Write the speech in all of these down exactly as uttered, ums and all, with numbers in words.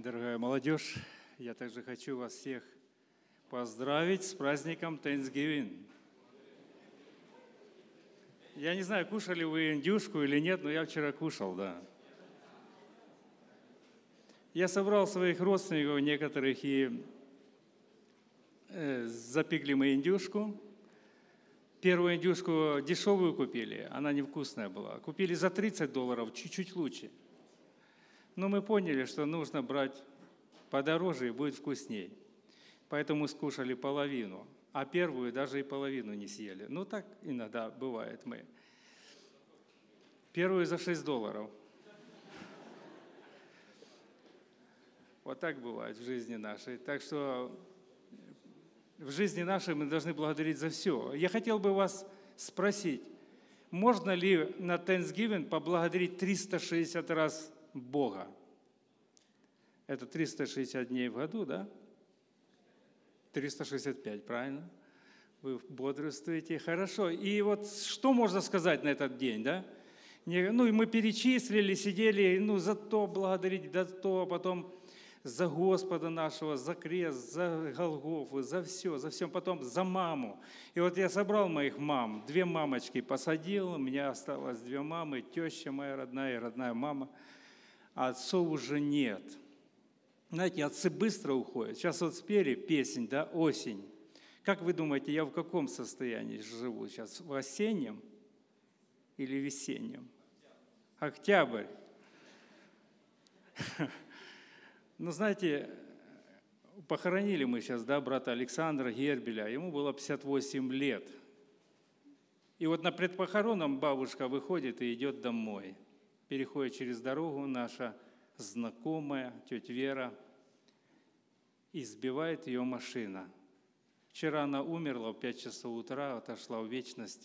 Дорогая молодежь, я также хочу вас всех поздравить с праздником Thanksgiving. Я не знаю, кушали вы индюшку или нет, но я вчера кушал, да. Я собрал своих родственников некоторых, и э, запекли мы индюшку. Первую индюшку дешевую купили, она невкусная была. Купили за тридцать долларов, чуть-чуть лучше. Но мы поняли, что нужно брать подороже и будет вкусней. Поэтому скушали половину, а первую даже и половину не съели. Ну, так иногда бывает мы. Первую за шесть долларов. Вот так бывает в жизни нашей. Так что в жизни нашей мы должны благодарить за все. Я хотел бы вас спросить, можно ли на Thanksgiving поблагодарить триста шестьдесят раз Бога? Это триста шестьдесят дней в году, да? триста шестьдесят пять, правильно? Вы бодрствуете. Хорошо. И вот что можно сказать на этот день, да? Ну, и мы перечислили, сидели, ну, за то благодарить, за то, потом за Господа нашего, за крест, за Голгофу, за все, за все, потом за маму. И вот я собрал моих мам, две мамочки посадил, у меня осталось две мамы, теща моя родная и родная мама, а отцов уже нет. Знаете, отцы быстро уходят. Сейчас вот спели песнь, да, «Осень». Как вы думаете, я в каком состоянии живу сейчас? В осеннем или весеннем? Октябрь. Ну, знаете, похоронили мы сейчас, да, брата Александра Гербеля, ему было пятьдесят восемь лет. И вот на предпохоронном бабушка выходит и идет домой. Переходит через дорогу наша знакомая, тетя Вера, и сбивает ее машина. Вчера она умерла в пять часов утра, отошла в вечность.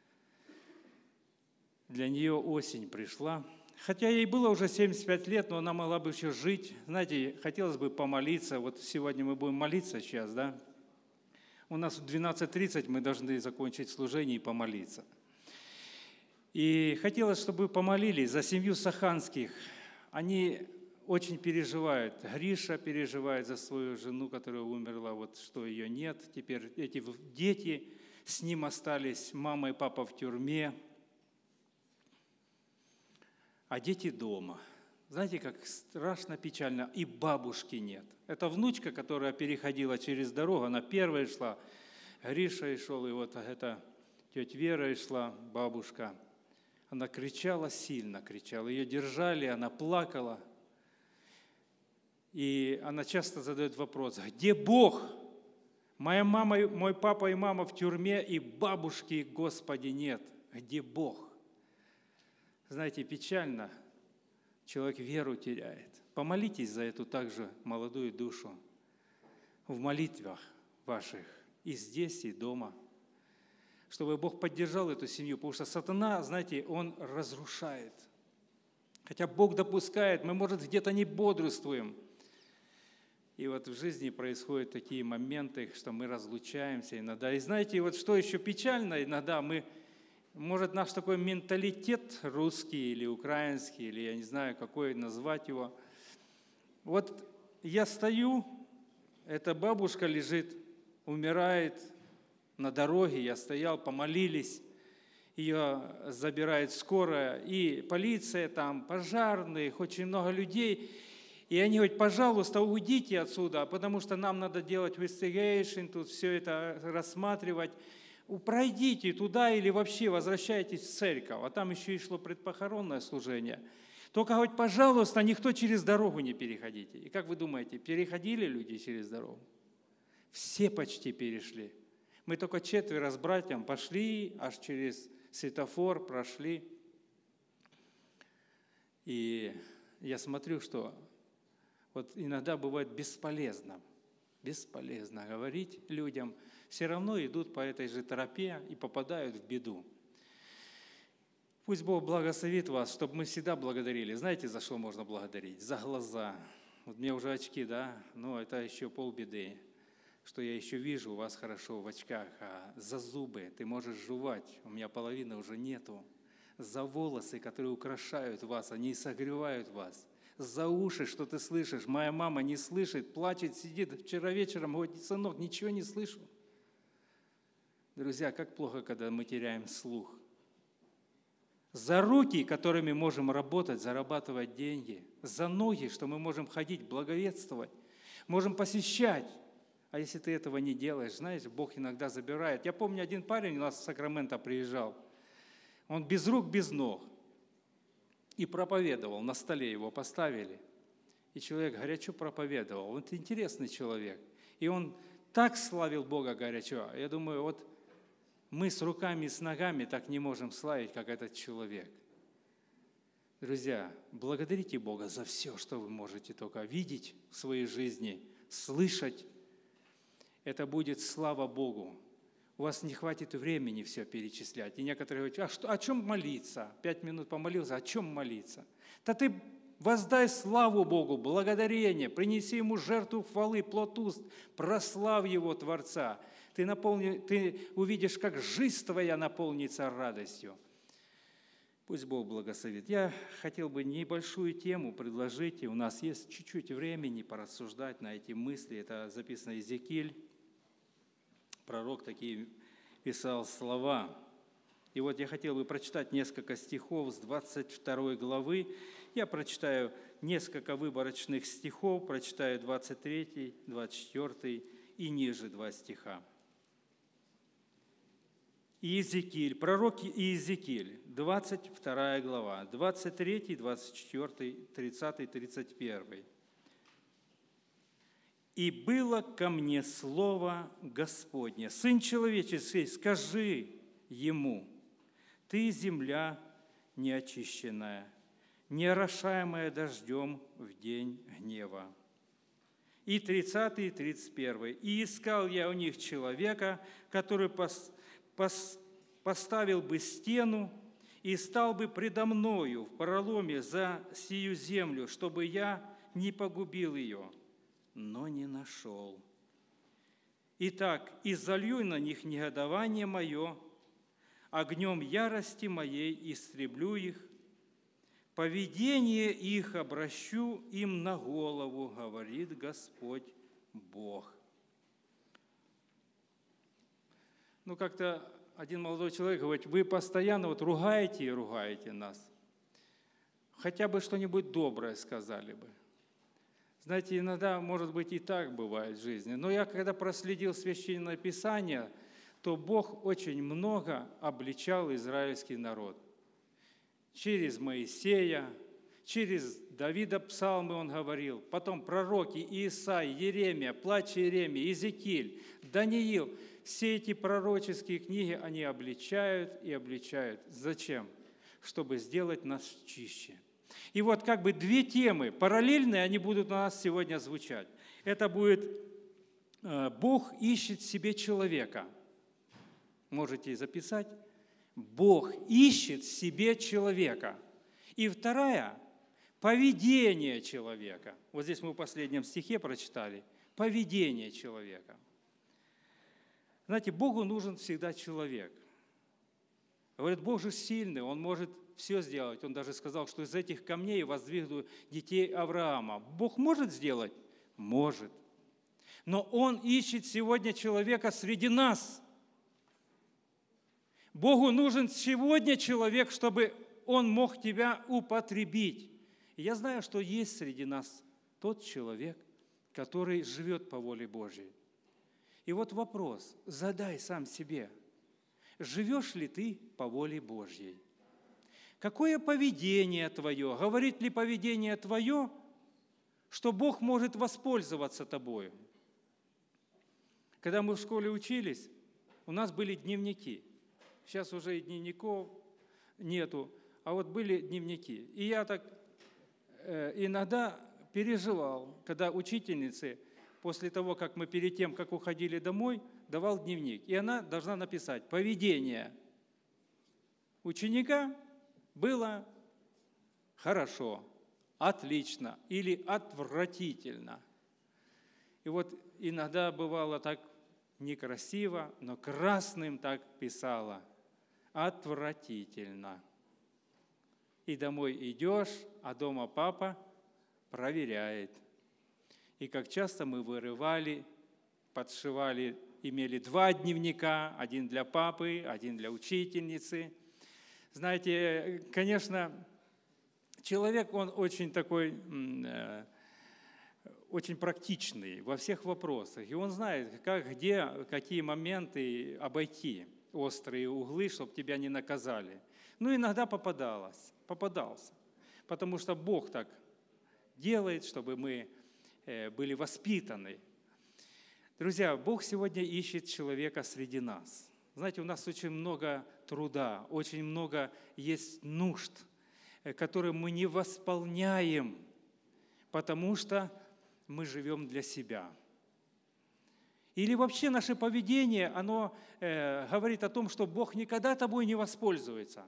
Для нее осень пришла. Хотя ей было уже семьдесят пять лет, но она могла бы еще жить. Знаете, хотелось бы помолиться. Вот сегодня мы будем молиться сейчас, да? У нас в двенадцать тридцать мы должны закончить служение и помолиться. И хотелось, чтобы вы помолились за семью Саханских. Они очень переживают. Гриша переживает за свою жену, которая умерла, вот что ее нет. Теперь эти дети с ним остались, мама и папа в тюрьме. А дети дома. Знаете, как страшно печально. И бабушки нет. Это внучка, которая переходила через дорогу, она первая шла. Гриша и шел, и вот эта тетя Вера и шла, бабушка. Она кричала, сильно кричала. Ее держали, она плакала. И она часто задает вопрос, где Бог? Моя мама, мой папа и мама в тюрьме, и бабушки, Господи, нет. Где Бог? Знаете, печально, человек веру теряет. Помолитесь за эту также молодую душу в молитвах ваших, и здесь, и дома, чтобы Бог поддержал эту семью, потому что сатана, знаете, он разрушает. Хотя Бог допускает, мы, может, где-то не бодрствуем. И вот в жизни происходят такие моменты, что мы разлучаемся иногда. И знаете, вот что еще печально, иногда мы... Может, наш такой менталитет русский или украинский, или я не знаю, какой назвать его. Вот я стою, эта бабушка лежит, умирает на дороге, я стоял, помолились, ее забирает скорая, и полиция там, пожарные, очень много людей. И они говорят, пожалуйста, уйдите отсюда, потому что нам надо делать investigation, тут все это рассматривать. Пройдите туда или вообще возвращайтесь в церковь. А там еще и шло предпохоронное служение. Только, говорит, пожалуйста, никто через дорогу не переходите. И как вы думаете, переходили люди через дорогу? Все почти перешли. Мы только четверо с братьям пошли, аж через светофор прошли. И я смотрю, что вот иногда бывает бесполезно, бесполезно говорить людям, все равно идут по этой же тропе и попадают в беду. Пусть Бог благословит вас, чтобы мы всегда благодарили. Знаете, за что можно благодарить? За глаза. Вот мне уже очки, да? Но это еще полбеды, что я еще вижу вас хорошо в очках. А за зубы ты можешь жевать, у меня половины уже нету. За волосы, которые украшают вас, они согревают вас. за уши, что ты слышишь. Моя мама не слышит, плачет, сидит. Вчера вечером говорит: сынок, ничего не слышу. Друзья, как плохо, когда мы теряем слух. За руки, которыми можем работать, зарабатывать деньги. За ноги, что мы можем ходить, благовествовать. Можем посещать. А если ты этого не делаешь, знаете, Бог иногда забирает. Я помню, один парень у нас в Сакраменто приезжал. Он без рук, без ног. И проповедовал. На столе его поставили. И человек горячо проповедовал. Он интересный человек. И он так славил Бога горячо. Я думаю, вот мы с руками и с ногами так не можем славить, как этот человек. Друзья, благодарите Бога за все, что вы можете только видеть в своей жизни, слышать. Это будет слава Богу. У вас не хватит времени все перечислять. И некоторые говорят: а что, о чем молиться? Пять минут помолился, о чем молиться? Да ты воздай славу Богу, благодарение, принеси Ему жертву хвалы, плод уст, прославь Его, Творца. Ты, наполни, ты увидишь, как жизнь твоя наполнится радостью. Пусть Бог благословит. Я хотел бы небольшую тему предложить, и у нас есть чуть-чуть времени порассуждать на эти мысли. Это записано Иезекииль. Пророк такие писал слова. И вот я хотел бы прочитать несколько стихов с двадцать второй главы. Я прочитаю несколько выборочных стихов, прочитаю двадцать третий, двадцать четвёртый и ниже два стиха. Иезекииль, пророк Иезекииль, двадцать вторая глава, двадцать третий, двадцать четвёртый, тридцатый, тридцать первый. «И было ко мне слово Господне: Сын человеческий, скажи ему: ты земля неочищенная, не орошаемая дождем в день гнева». И тридцатый, и тридцать первый. «И искал я у них человека, который пос, пос, поставил бы стену и стал бы предо мною в проломе за сию землю, чтобы я не погубил ее, но не нашел. Итак, и залью на них негодование мое, огнем ярости моей истреблю их, поведение их обращу им на голову, говорит Господь Бог». Ну, как-то один молодой человек говорит: вы постоянно вот ругаете и ругаете нас. Хотя бы что-нибудь доброе сказали бы. Знаете, иногда, может быть, и так бывает в жизни. Но я, когда проследил Священное Писание, то Бог очень много обличал израильский народ. Через Моисея, через Давида псалмы он говорил, потом пророки Иисай, Еремия, плач Иеремия, Иезекииль, Даниил. Все эти пророческие книги, они обличают и обличают. Зачем? Чтобы сделать нас чище. И вот как бы две темы параллельные, они будут у нас сегодня звучать. Это будет «Бог ищет себе человека». Можете записать. Бог ищет себе человека. И вторая – поведение человека. Вот здесь мы в последнем стихе прочитали. Поведение человека. Знаете, Богу нужен всегда человек. Говорят, Бог же сильный, Он может все сделать. Он даже сказал, что из этих камней воздвигну детей Авраама. Бог может сделать? Может. Но Он ищет сегодня человека среди нас. Богу нужен сегодня человек, чтобы Он мог тебя употребить. И я знаю, что есть среди нас тот человек, который живет по воле Божьей. И вот вопрос, задай сам себе, живешь ли ты по воле Божьей? Какое поведение твое? Говорит ли поведение твое, что Бог может воспользоваться тобою? Когда мы в школе учились, у нас были дневники. Сейчас уже и дневников нету, а вот были дневники. И я так э, иногда переживал, когда учительницы, после того, как мы перед тем, как уходили домой, давал дневник. И она должна написать: поведение ученика было хорошо, отлично или отвратительно. И вот иногда бывало так некрасиво, но красным так писала: отвратительно. И домой идешь, а дома папа проверяет. И как часто мы вырывали, подшивали, имели два дневника, один для папы, один для учительницы. Знаете, конечно, человек, он очень такой, э, очень практичный во всех вопросах. И он знает, как, где, какие моменты обойти, острые углы, чтобы тебя не наказали. Ну, иногда попадалось, попадался. Потому что Бог так делает, чтобы мы были воспитаны. Друзья, Бог сегодня ищет человека среди нас. Знаете, у нас очень много труда, очень много есть нужд, которые мы не восполняем, потому что мы живем для себя. Или вообще наше поведение, оно э, говорит о том, что Бог никогда тобой не воспользуется.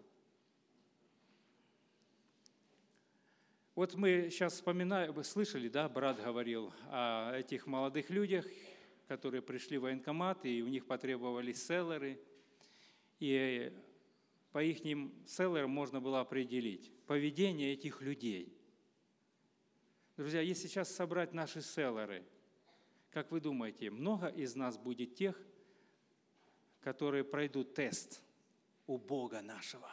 Вот мы сейчас вспоминаем, вы слышали, да, брат говорил о этих молодых людях, которые пришли в военкомат, и у них потребовались селлеры. И по их селлерам можно было определить поведение этих людей. Друзья, если сейчас собрать наши селлеры, как вы думаете, много из нас будет тех, которые пройдут тест у Бога нашего?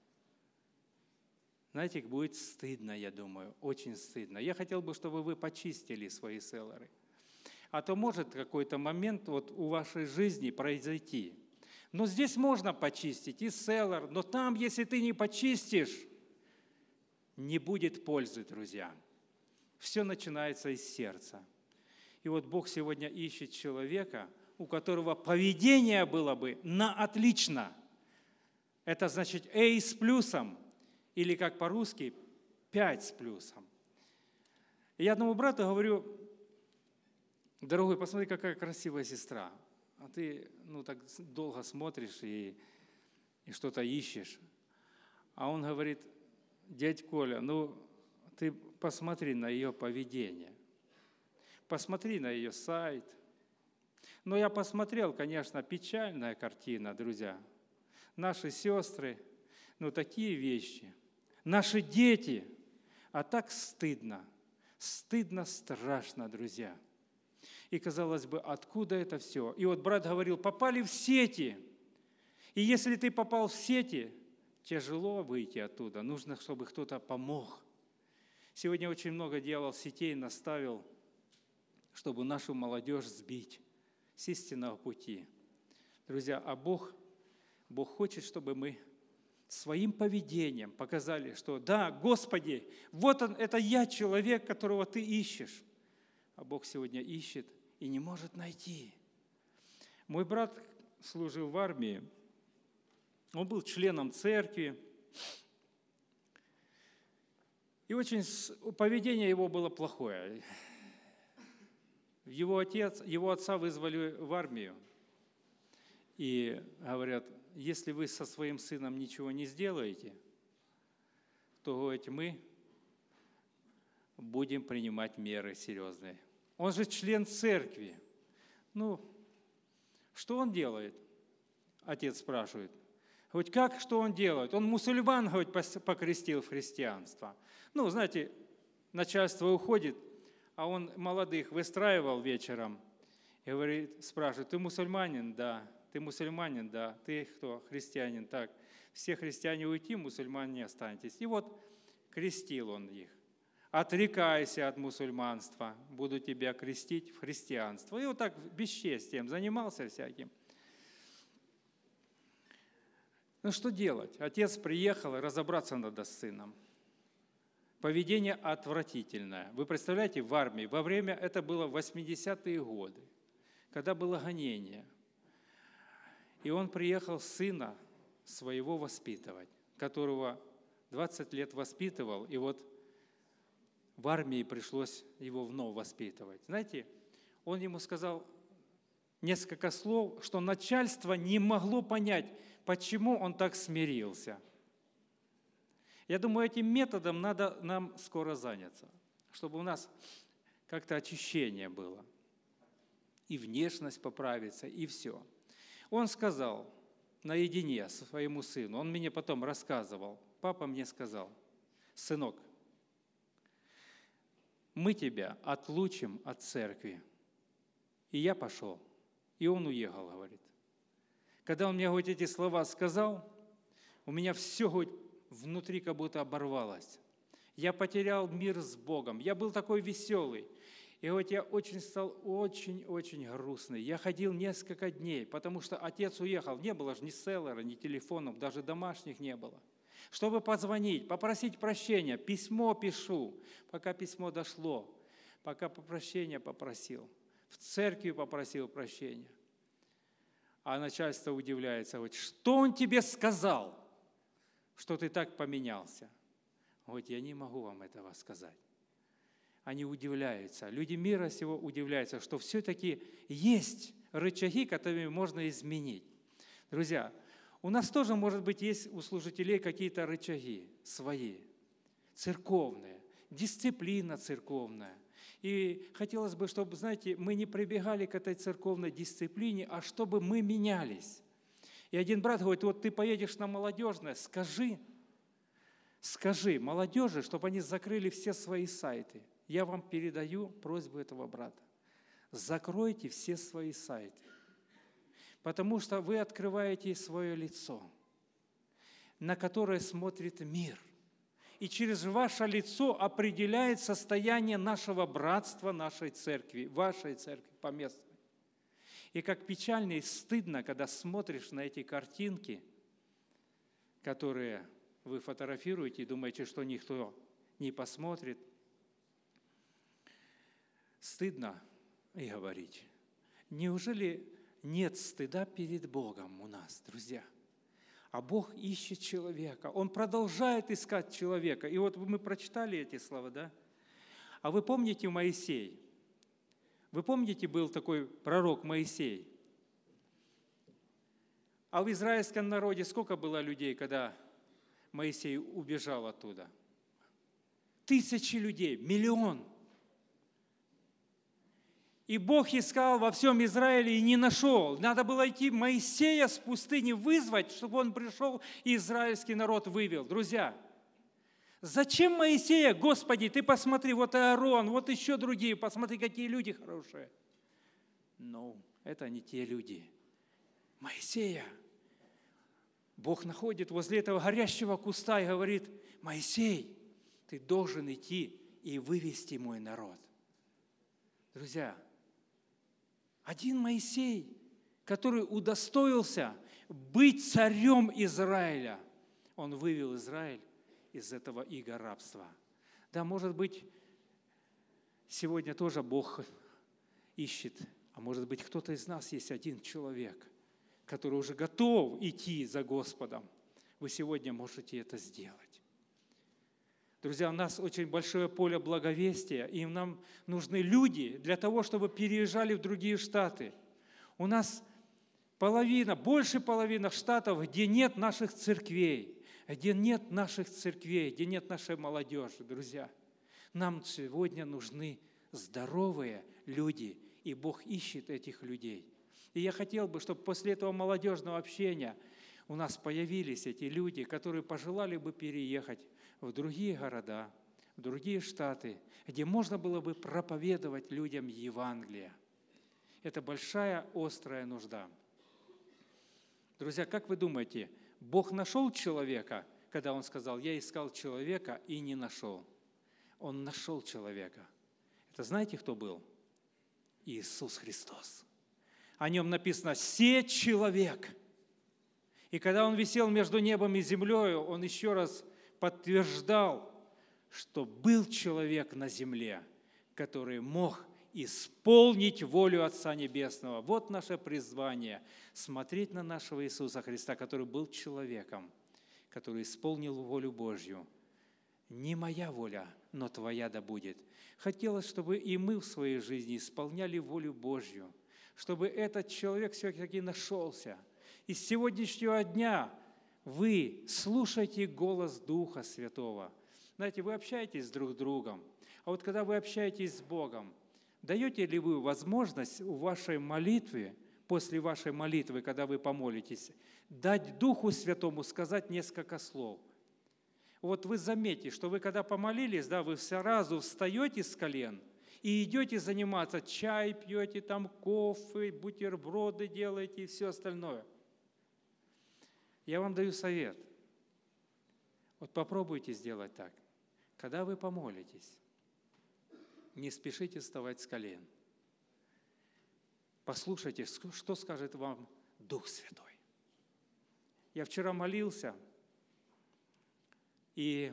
Знаете, будет стыдно, я думаю, очень стыдно. Я хотел бы, чтобы вы почистили свои селлеры. А то может какой-то момент вот у вашей жизни произойти. Но здесь можно почистить и селлер, но там, если ты не почистишь, не будет пользы, друзья. Все начинается из сердца. И вот Бог сегодня ищет человека, у которого поведение было бы на отлично. Это значит A с плюсом. Или, как по-русски, пять с плюсом. И я одному брату говорю: дорогой, посмотри, какая красивая сестра. А ты, ну, так долго смотришь и, и что-то ищешь. А он говорит: дядь Коля, ну, ты посмотри на ее поведение. Посмотри на ее сайт. Но я посмотрел, конечно, печальная картина, друзья. Наши сестры, ну, такие вещи. Наши дети, а так стыдно, стыдно, страшно, друзья. И, казалось бы, откуда это все? И вот брат говорил, попали в сети. И если ты попал в сети, тяжело выйти оттуда, нужно, чтобы кто-то помог. Сегодня очень много дьявол сетей наставил, чтобы нашу молодежь сбить с истинного пути. Друзья, а Бог, Бог хочет, чтобы мы своим поведением показали, что да, Господи, вот он, это я человек, которого ты ищешь. А Бог сегодня ищет и не может найти. Мой брат служил в армии, он был членом церкви, и очень поведение его было плохое. Его отец, его отца вызвали в армию, и говорят: если вы со своим сыном ничего не сделаете, то, говорите, мы будем принимать меры серьезные. Он же член церкви. Ну, что он делает? Отец спрашивает. Хоть как, что он делает? Он мусульман, хоть покрестил в христианство. Ну, знаете, начальство уходит, а он молодых выстраивал вечером и говорит, спрашивает: ты мусульманин? Да. Ты мусульманин? Да. Ты кто? Христианин? Так. Все христиане уйти, мусульмане останетесь. И вот крестил он их. Отрекайся от мусульманства, буду тебя крестить в христианство. И вот так бесчестием занимался всяким. Ну что делать? Отец приехал, и разобраться надо с сыном. Поведение отвратительное. Вы представляете, в армии, во время, это было восьмидесятые годы, когда было гонение. И он приехал сына своего воспитывать, которого двадцать лет воспитывал, и вот в армии пришлось его вновь воспитывать. Знаете, он ему сказал несколько слов, что начальство не могло понять, почему он так смирился. Я думаю, этим методом надо нам скоро заняться, чтобы у нас как-то очищение было. И внешность поправится, и все. Он сказал наедине своему сыну, он мне потом рассказывал, папа мне сказал: сынок, мы тебя отлучим от церкви. И я пошел. И он уехал, говорит. Когда он мне говорит, эти слова сказал, у меня все говорит, внутри как будто оборвалось. Я потерял мир с Богом. Я был такой веселый. И вот я очень стал очень-очень грустный. Я ходил несколько дней, потому что отец уехал. Не было же ни селлера, ни телефонов, даже домашних не было. Чтобы позвонить, попросить прощения, письмо пишу. Пока письмо дошло, пока прощения попросил. В церкви попросил прощения. А начальство удивляется, говорит, что он тебе сказал, что ты так поменялся? Говорит, я не могу вам этого сказать. Они удивляются. Люди мира сего удивляются, что все-таки есть рычаги, которыми можно изменить. Друзья, у нас тоже, может быть, есть у служителей какие-то рычаги свои, церковные, дисциплина церковная. И хотелось бы, чтобы, знаете, мы не прибегали к этой церковной дисциплине, а чтобы мы менялись. И один брат говорит, вот ты поедешь на молодежное, скажи, скажи молодежи, чтобы они закрыли все свои сайты. Я вам передаю просьбу этого брата. Закройте все свои сайты, потому что вы открываете свое лицо, на которое смотрит мир. И через ваше лицо определяет состояние нашего братства, нашей церкви, вашей церкви поместной. И как печально и стыдно, когда смотришь на эти картинки, которые вы фотографируете и думаете, что никто не посмотрит. Стыдно и говорить. Неужели нет стыда перед Богом у нас, друзья? А Бог ищет человека. Он продолжает искать человека. И вот мы прочитали эти слова, да? А вы помните Моисей? Вы помните, был такой пророк Моисей? А в израильском народе сколько было людей, когда Моисей убежал оттуда? Тысячи людей, миллион. И Бог искал во всем Израиле и не нашел. Надо было идти Моисея с пустыни вызвать, чтобы он пришел и израильский народ вывел. Друзья, зачем Моисея? Господи, ты посмотри, вот Аарон, вот еще другие, посмотри, какие люди хорошие. Но это не те люди. Моисея. Бог находит возле этого горящего куста и говорит, Моисей, ты должен идти и вывести мой народ. Друзья, один Моисей, который удостоился быть царем Израиля, он вывел Израиль из этого ига рабства. Да, может быть, сегодня тоже Бог ищет, а может быть, кто-то из нас есть один человек, который уже готов идти за Господом. Вы сегодня можете это сделать. Друзья, у нас очень большое поле благовестия, и нам нужны люди для того, чтобы переезжали в другие штаты. У нас половина, больше половины штатов, где нет наших церквей, где нет наших церквей, где нет нашей молодежи, друзья. Нам сегодня нужны здоровые люди, и Бог ищет этих людей. И я хотел бы, чтобы после этого молодежного общения у нас появились эти люди, которые пожелали бы переехать в другие города, в другие штаты, где можно было бы проповедовать людям Евангелие. Это большая, острая нужда. Друзья, как вы думаете, Бог нашел человека, когда Он сказал, я искал человека и не нашел? Он нашел человека. Это знаете, кто был? Иисус Христос. О Нем написано «се человек». И когда Он висел между небом и землей, Он еще раз подтверждал, что был человек на земле, который мог исполнить волю Отца Небесного. Вот наше призвание – смотреть на нашего Иисуса Христа, который был человеком, который исполнил волю Божью. Не моя воля, но Твоя да будет. Хотелось, чтобы и мы в своей жизни исполняли волю Божью, чтобы этот человек все-таки нашелся. И с сегодняшнего дня вы слушайте голос Духа Святого. Знаете, вы общаетесь друг с другом, а вот когда вы общаетесь с Богом, даете ли вы возможность в вашей молитве, после вашей молитвы, когда вы помолитесь, дать Духу Святому сказать несколько слов? Вот вы заметите, что вы когда помолились, да, вы сразу встаете с колен и идете заниматься, чай пьете, там кофе, бутерброды делаете и все остальное. Я вам даю совет. Вот попробуйте сделать так. Когда вы помолитесь, не спешите вставать с колен. Послушайте, что скажет вам Дух Святой. Я вчера молился, и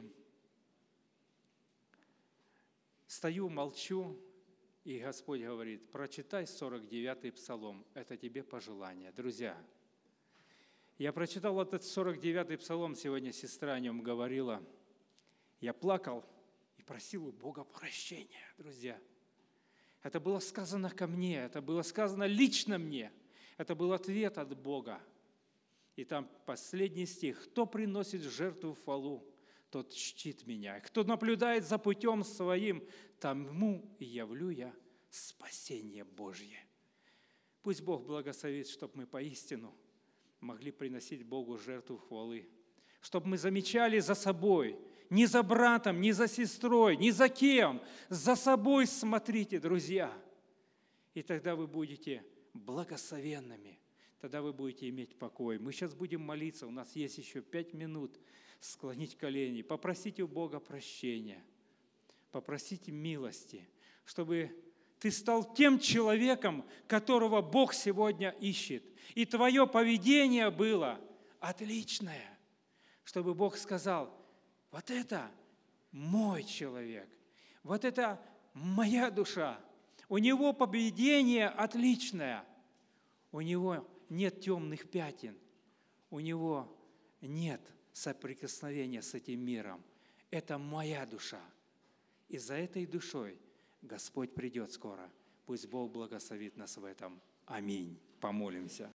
стою, молчу, и Господь говорит: прочитай сорок девятый псалом, это тебе пожелание. Друзья, я прочитал этот сорок девятый псалом, сегодня сестра о нем говорила. Я плакал и просил у Бога прощения, друзья. Это было сказано ко мне, это было сказано лично мне, это был ответ от Бога. И там последний стих: «Кто приносит в жертву хвалу, тот чтит меня. Кто наблюдает за путем своим, тому и явлю я спасение Божье». Пусть Бог благословит, чтобы мы поистину могли приносить Богу жертву хвалы, чтобы мы замечали за собой, не за братом, не за сестрой, не за кем, за собой смотрите, друзья. И тогда вы будете благословенными, тогда вы будете иметь покой. Мы сейчас будем молиться, у нас есть еще пять минут, склонить колени, попросить у Бога прощения, попросить милости, чтобы ты стал тем человеком, которого Бог сегодня ищет. И твое поведение было отличное, чтобы Бог сказал: вот это мой человек, вот это моя душа. У него поведение отличное, у него нет темных пятен, у него нет соприкосновения с этим миром. Это моя душа. И за этой душой Господь придет скоро. Пусть Бог благословит нас в этом. Аминь. Помолимся.